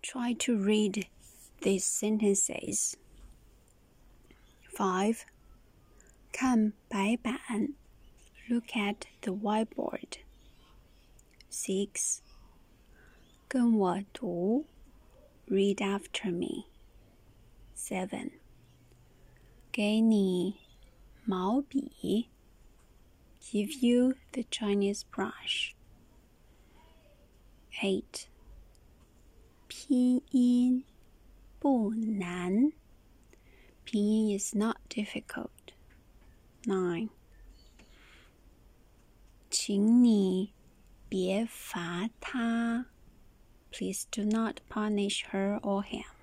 Try to read these sentences. 5. 看白板 Look at the whiteboard. 6. 跟我读 Read after me. 7. 给你毛笔 Give you the Chinese brush. 8. 拼音不难 拼音 is not difficult. 9. 请你别罚他 Please do not punish her or him.